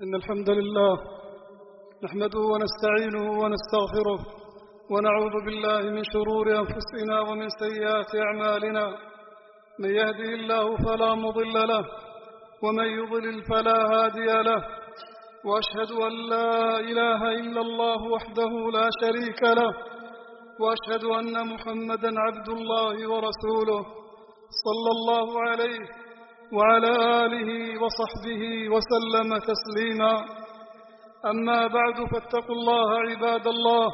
إن الحمد لله نحمده ونستعينه ونستغفره ونعوذ بالله من شرور أنفسنا ومن سيئات أعمالنا. من يهده الله فلا مضل له ومن يضلل فلا هادي له، وأشهد أن لا إله إلا الله وحده لا شريك له، وأشهد أن محمدا عبد الله ورسوله صلى الله عليه وعلى آله وصحبه وسلم تسليما. أما بعد، فاتقوا الله عباد الله،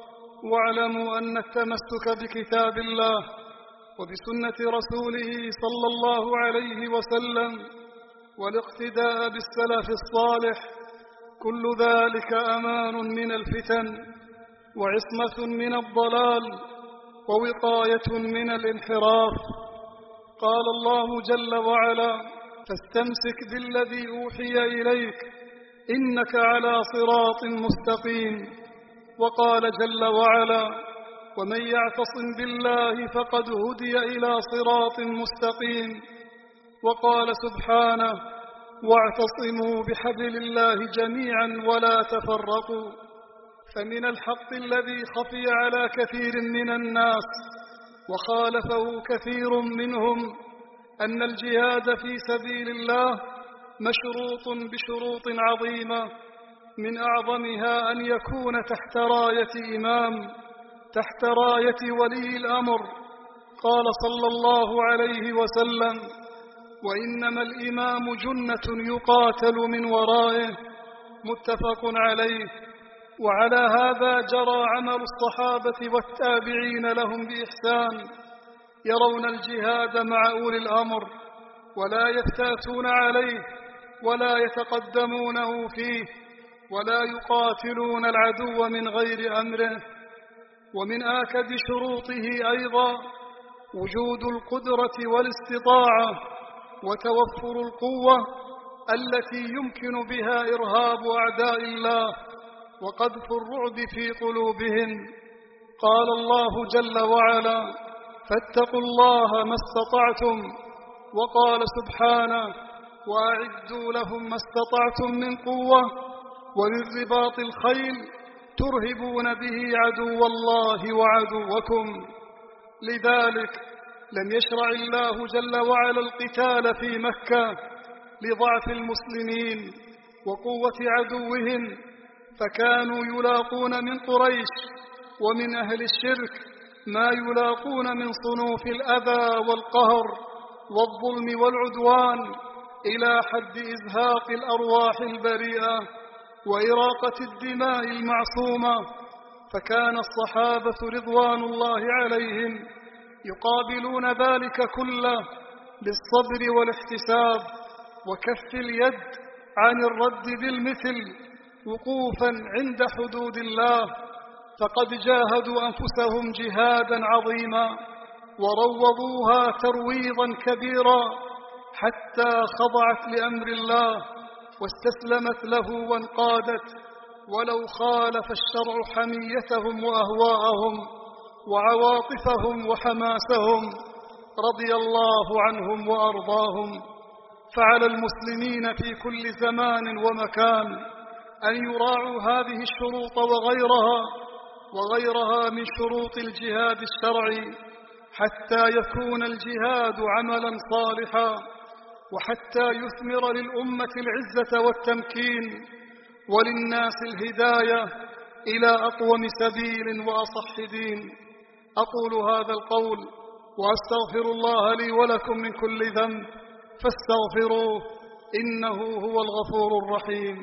واعلموا أن التمسك بكتاب الله وبسنة رسوله صلى الله عليه وسلم والاقتداء بالسلف الصالح كل ذلك أمان من الفتن وعصمة من الضلال ووقاية من الانحراف. قال الله جل وعلا: فاستمسك بالذي أوحي إليك إنك على صراط مستقيم. وقال جل وعلا: ومن يعتصم بالله فقد هدي إلى صراط مستقيم. وقال سبحانه: واعتصموا بحبل الله جميعا ولا تفرقوا. فمن الحق الذي خفي على كثير من الناس وخالفه كثير منهم أن الجهاد في سبيل الله مشروط بشروط عظيمة، من أعظمها أن يكون تحت راية إمام، تحت راية ولي الأمر. قال صلى الله عليه وسلم: وإنما الإمام جنة يقاتل من ورائه. متفق عليه. وعلى هذا جرى عمل الصحابة والتابعين لهم بإحسان، يرون الجهاد مع أولي الأمر ولا يفتاتون عليه ولا يتقدمونه فيه ولا يقاتلون العدو من غير أمره. ومن آكد شروطه أيضا وجود القدرة والاستطاعة وتوفر القوة التي يمكن بها إرهاب أعداء الله وقذف الرعب في قلوبهم. قال الله جل وعلا: فاتقوا الله ما استطعتم. وقال سبحانه: وأعدوا لهم ما استطعتم من قوة ومن رباط الخيل ترهبون به عدو الله وعدوكم. لذلك لم يشرع الله جل وعلا القتال في مكة لضعف المسلمين وقوة عدوهم، فكانوا يلاقون من قريش ومن أهل الشرك ما يلاقون من صنوف الأذى والقهر والظلم والعدوان إلى حد إزهاق الأرواح البريئة وإراقة الدماء المعصومة. فكان الصحابة رضوان الله عليهم يقابلون ذلك كله بالصبر والاحتساب وكف اليد عن الرد بالمثل، وقوفا عند حدود الله. فقد جاهدوا أنفسهم جهادا عظيما وروضوها ترويضا كبيرا حتى خضعت لأمر الله واستسلمت له وانقادت، ولو خالف الشرع حميتهم وأهواءهم وعواطفهم وحماسهم رضي الله عنهم وأرضاهم. فعلى المسلمين في كل زمان ومكان أن يراعوا هذه الشروط وغيرها من شروط الجهاد الشرعي حتى يكون الجهاد عملا صالحا، وحتى يثمر للأمة العزة والتمكين وللناس الهداية إلى أقوم سبيل وأصح دين. أقول هذا القول وأستغفر الله لي ولكم من كل ذنب فاستغفروه إنه هو الغفور الرحيم.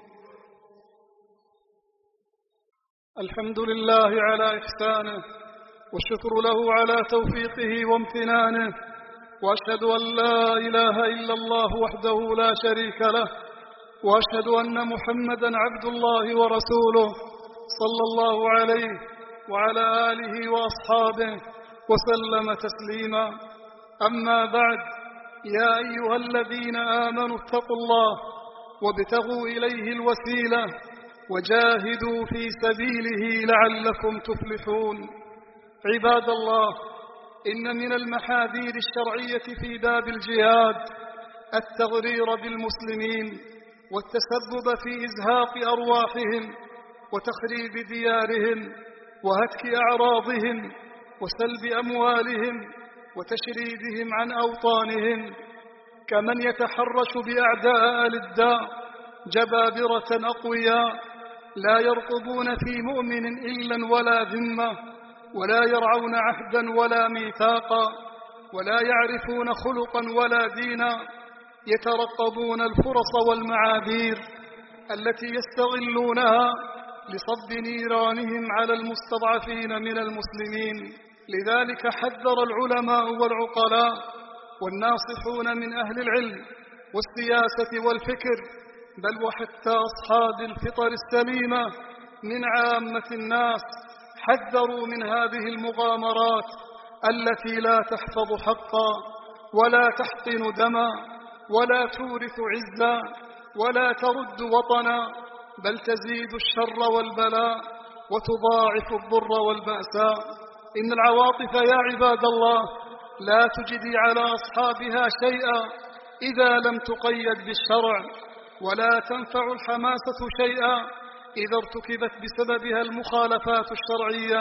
الحمد لله على إحسانه، والشكر له على توفيقه وامتنانه، وأشهد أن لا إله إلا الله وحده لا شريك له، وأشهد أن محمدا عبد الله ورسوله صلى الله عليه وعلى آله وأصحابه وسلم تسليما. أما بعد، يا أيها الذين آمنوا اتقوا الله وابتغوا إليه الوسيلة وجاهدوا في سبيله لعلكم تفلحون. عباد الله، إن من المحاذير الشرعية في باب الجهاد التغرير بالمسلمين والتسبب في إزهاق أرواحهم وتخريب ديارهم وهتك أعراضهم وسلب أموالهم وتشريدهم عن أوطانهم، كمن يتحرش بأعداء الداء جبابرة أقوياء لا يرقبون في مؤمن إلا ولا ذمة، ولا يرعون عهدا ولا ميثاقا، ولا يعرفون خلقا ولا دينا، يترقبون الفرص والمعاذير التي يستغلونها لصب نيرانهم على المستضعفين من المسلمين. لذلك حذر العلماء والعقلاء والناصحون من أهل العلم والسياسة والفكر، بل وحتى أصحاب الفطر السليمة من عامة الناس، حذروا من هذه المغامرات التي لا تحفظ حقا ولا تحقن دما ولا تورث عزا ولا ترد وطنا، بل تزيد الشر والبلاء وتضاعف الضر والبأساء. إن العواطف يا عباد الله لا تجدي على أصحابها شيئا إذا لم تقيد بالشرع، ولا تنفع الحماسة شيئا إذا ارتكبت بسببها المخالفات الشرعية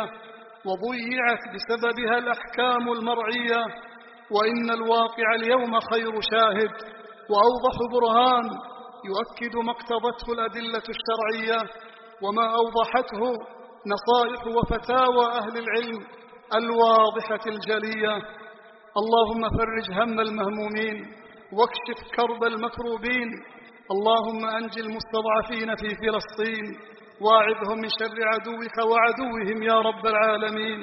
وضيعت بسببها الأحكام المرعية. وإن الواقع اليوم خير شاهد وأوضح برهان يؤكد ما اقتضته الأدلة الشرعية وما أوضحته نصائح وفتاوى أهل العلم الواضحة الجلية. اللهم فرج هم المهمومين واكشف كرب المكروبين، اللهم أنج المستضعفين في فلسطين واعذهم من شر عدوك وعدوهم يا رب العالمين.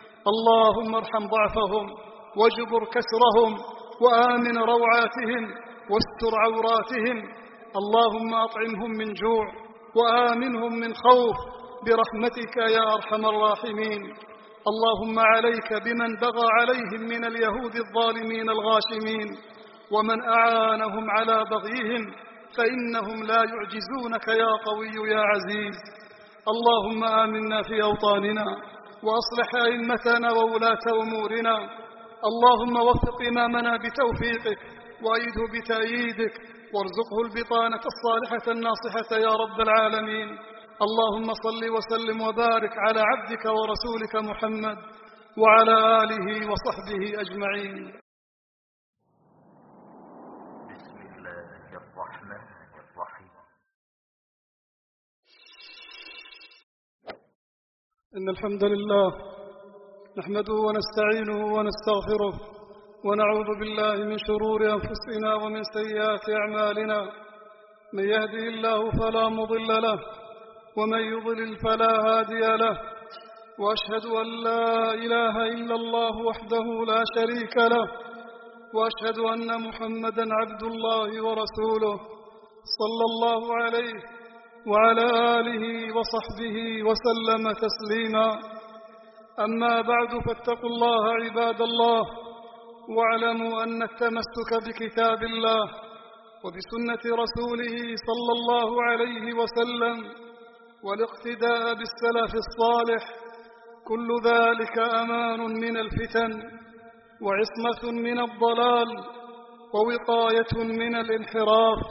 اللهم ارحم ضعفهم واجبر كسرهم وآمن روعاتهم واستر عوراتهم، اللهم أطعمهم من جوع وآمنهم من خوف برحمتك يا أرحم الراحمين. اللهم عليك بمن بغى عليهم من اليهود الظالمين الغاشمين، ومن أعانهم على بغيهم فإنهم لا يعجزونك يا قوي يا عزيز. اللهم آمنا في أوطاننا وأصلح أئمتنا وولاة أمورنا، اللهم وفق إمامنا بتوفيقك وأيده بتأييدك وارزقه البطانة الصالحة الناصحة يا رب العالمين. اللهم صل وسلم وبارك على عبدك ورسولك محمد وعلى آله وصحبه أجمعين. بسم الله الرحمن الرحيم. إن الحمد لله نحمده ونستعينه ونستغفره ونعوذ بالله من شرور أنفسنا ومن سيئات أعمالنا، من يهده الله فلا مضل له ومن يضلل فلا هادي له، وأشهد أن لا إله إلا الله وحده لا شريك له، وأشهد أن محمدا عبد الله ورسوله صلى الله عليه وعلى آله وصحبه وسلم تسليما. أما بعد، فاتقوا الله عباد الله، واعلموا أن التمسك بكتاب الله وبسنة رسوله صلى الله عليه وسلم والاقتداء بالسلف الصالح كل ذلك أمان من الفتن وعصمة من الضلال ووقاية من الانحراف.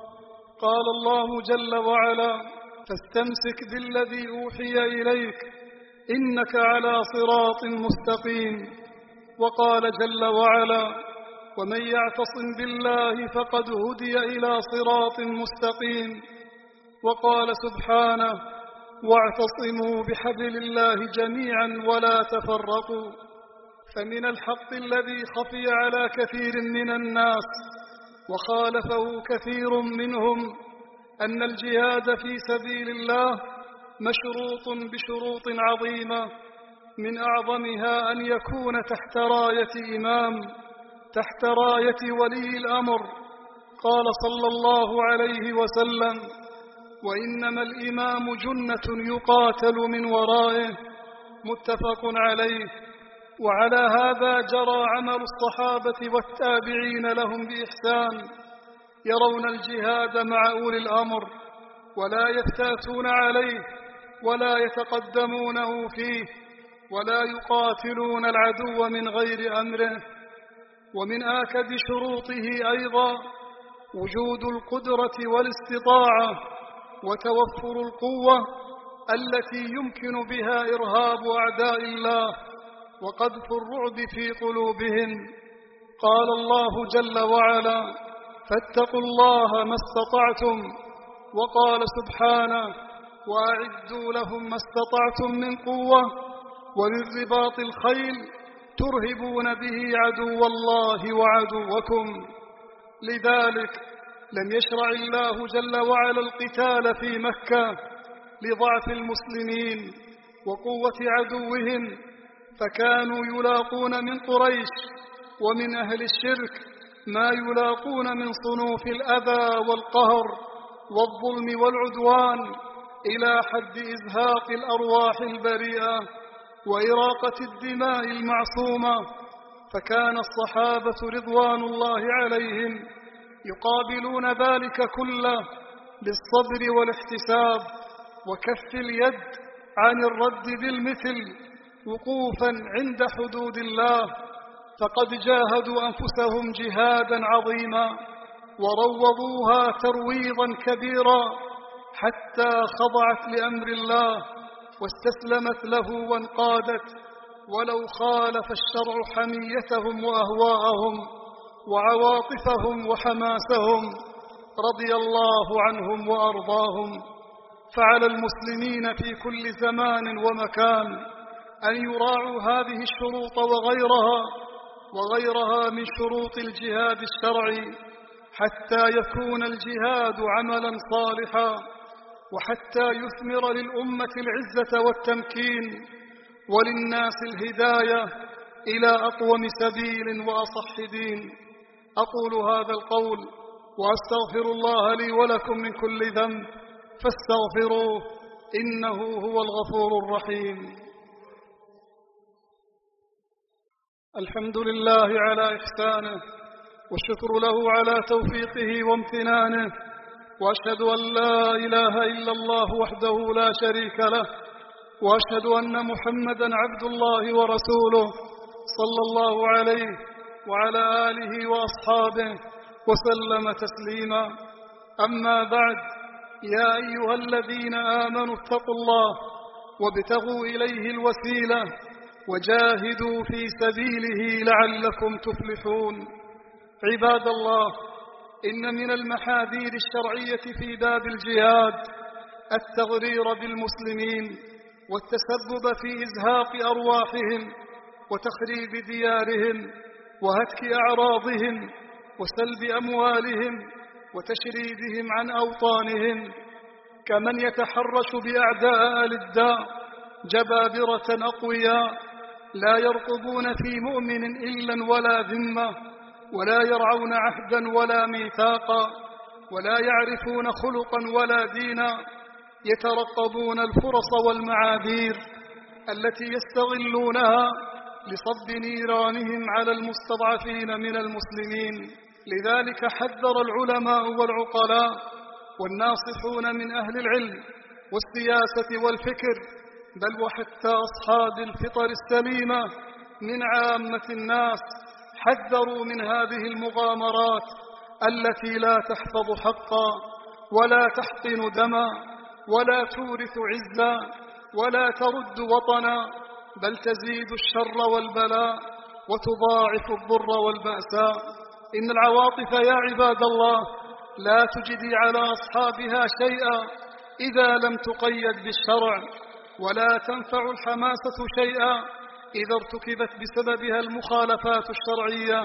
قال الله جل وعلا: فاستمسك بالذي أوحي إليك إنك على صراط مستقيم. وقال جل وعلا: ومن يعتصم بالله فقد هدي إلى صراط مستقيم. وقال سبحانه: واعتصموا بحبل الله جميعا ولا تفرقوا. فمن الحق الذي خفي على كثير من الناس وخالفه كثير منهم أن الجهاد في سبيل الله مشروط بشروط عظيمة، من أعظمها أن يكون تحت راية إمام، تحت راية ولي الأمر. قال صلى الله عليه وسلم: وإنما الإمام جنة يقاتل من ورائه. متفق عليه. وعلى هذا جرى عمل الصحابة والتابعين لهم بإحسان، يرون الجهاد مع أولي الأمر ولا يفتاتون عليه ولا يتقدمونه فيه ولا يقاتلون العدو من غير أمره. ومن آكد شروطه أيضا وجود القدرة والاستطاعة وتوفر القوة التي يمكن بها إرهاب أعداء الله وقذف الرعب في قلوبهم. قال الله جل وعلا: فاتقوا الله ما استطعتم. وقال سبحانه: وأعدوا لهم ما استطعتم من قوة ومن رباط الخيل ترهبون به عدو الله وعدوكم. لذلك لم يشرع الله جل وعلا القتال في مكة لضعف المسلمين وقوة عدوهم، فكانوا يلاقون من قريش ومن أهل الشرك ما يلاقون من صنوف الأذى والقهر والظلم والعدوان إلى حد إزهاق الأرواح البريئة وإراقة الدماء المعصومة. فكان الصحابة رضوان الله عليهم يقابلون ذلك كله بالصبر والاحتساب وكف اليد عن الرد بالمثل، وقوفا عند حدود الله، فقد جاهدوا أنفسهم جهادا عظيما وروضوها ترويضا كبيرا حتى خضعت لأمر الله واستسلمت له وانقادت، ولو خالف الشرع حميتهم وأهواءهم وعواطفهم وحماسهم رضي الله عنهم وأرضاهم. فعلى المسلمين في كل زمان ومكان أن يراعوا هذه الشروط وغيرها من شروط الجهاد الشرعي حتى يكون الجهاد عملا صالحا، وحتى يثمر للأمة العزة والتمكين وللناس الهداية إلى أقوم سبيل وأصح دين. أقول هذا القول وأستغفر الله لي ولكم من كل ذنب فاستغفروه إنه هو الغفور الرحيم. الحمد لله على إحسانه والشكر له على توفيقه وامتنانه، وأشهد أن لا إله إلا الله وحده لا شريك له، وأشهد أن محمدًا عبد الله ورسوله صلى الله عليه وعلى آله وأصحابه وسلم تسليما. أما بعد، يا أيها الذين آمنوا اتقوا الله وابتغوا إليه الوسيلة وجاهدوا في سبيله لعلكم تفلحون. عباد الله، إن من المحاذير الشرعية في باب الجهاد التغرير بالمسلمين والتسبب في إزهاق أرواحهم وتخريب ديارهم وهتك أعراضهم وسلب أموالهم وتشريدهم عن أوطانهم، كمن يتحرش بأعداء الداء جبابرة أقوياء لا يرقبون في مؤمن إلا ولا ذمة، ولا يرعون عهدا ولا ميثاقا، ولا يعرفون خلقا ولا دينا، يترقبون الفرص والمعاذير التي يستغلونها لصب نيرانهم على المستضعفين من المسلمين. لذلك حذر العلماء والعقلاء والناصحون من أهل العلم والسياسة والفكر، بل وحتى أصحاب الفطر السليمة من عامة الناس، حذروا من هذه المغامرات التي لا تحفظ حقا ولا تحقن دما ولا تورث عزا ولا ترد وطنا، بل تزيد الشر والبلاء وتضاعف الضر والبأساء. إن العواطف يا عباد الله لا تجدي على أصحابها شيئا إذا لم تقيد بالشرع، ولا تنفع الحماسة شيئا إذا ارتكبت بسببها المخالفات الشرعية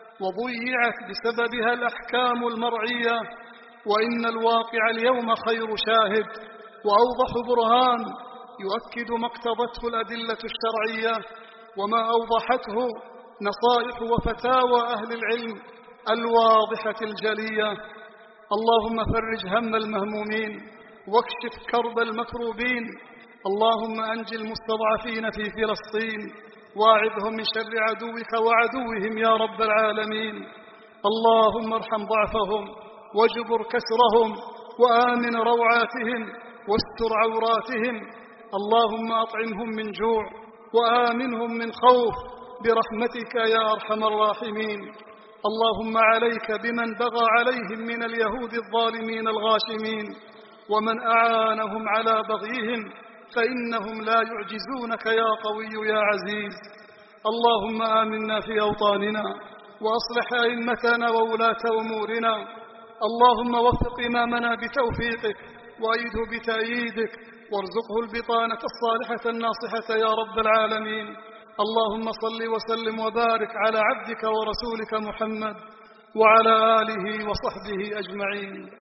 وضيعت بسببها الأحكام المرعية. وإن الواقع اليوم خير شاهد وأوضح برهان يؤكد ما اقتضته الأدلة الشرعية وما أوضحته نصائح وفتاوى أهل العلم الواضحة الجلية. اللهم فرج هم المهمومين واكشف كرب المكروبين. اللهم أنج المستضعفين في فلسطين واعذهم من شر عدوك وعدوهم يا رب العالمين. اللهم ارحم ضعفهم واجبر كسرهم وآمن روعاتهم واستر عوراتهم. اللهم أطعمهم من جوع وآمنهم من خوف برحمتك يا أرحم الراحمين. اللهم عليك بمن بغى عليهم من اليهود الظالمين الغاشمين، ومن أعانهم على بغيهم، فإنهم لا يعجزونك يا قوي يا عزيز. اللهم آمنا في أوطاننا، وأصلح أئمتنا وولاة أمورنا. اللهم وفق إمامنا بتوفيقك، وأيده بتأييدك، وارزقه البطانة الصالحة الناصحة يا رب العالمين. اللهم صل وسلم وبارك على عبدك ورسولك محمد وعلى آله وصحبه أجمعين.